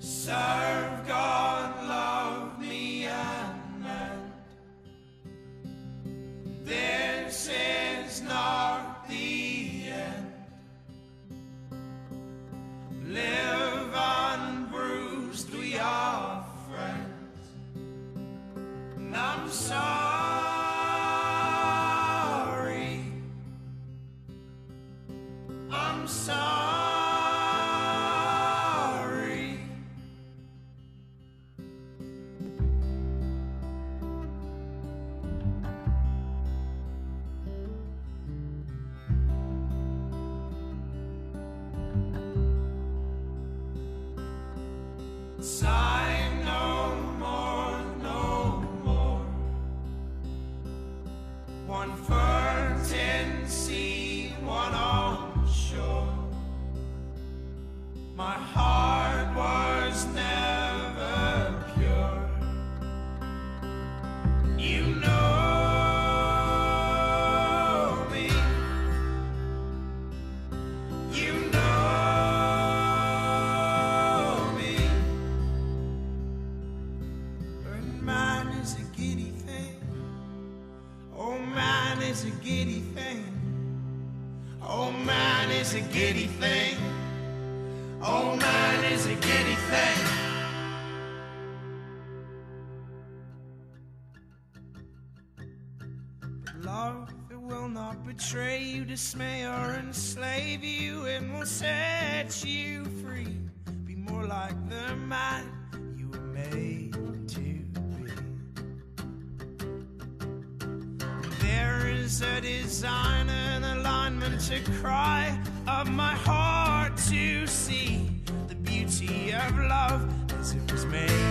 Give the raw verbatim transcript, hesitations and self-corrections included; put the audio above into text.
Serve God, love me and mend. This is not the end. Live unbruised, we are friends. And I'm sorry, I'm sorry. Sigh no more, no more. One ferns in sea, one on shore. My heart was never pure. You know me. You know me. But man is a giddy thing. Oh man is a giddy thing. Oh man is a giddy thing. Oh man is a giddy thing. But love, it will not betray you, dismay or enslave you. It will set you free. Be more like the man you were made to be. There is a design and alignment to cry of my heart to see the beauty of love as it was made.